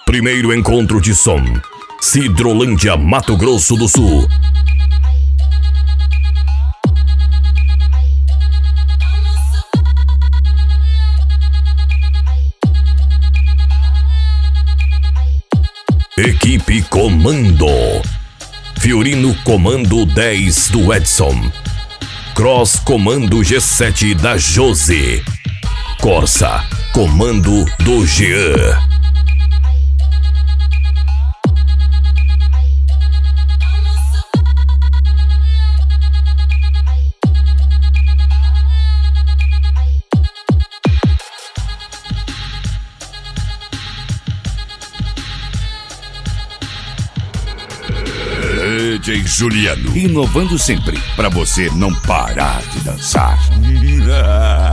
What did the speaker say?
Primeiro encontro de som. Sidrolândia, Mato Grosso do Sul. Equipe Comando. Fiorino Comando 10 do Edson. Cross Comando G7 da Josi. Corsa Comando do Jean. DJ Juliano, inovando sempre, pra você não parar de dançar.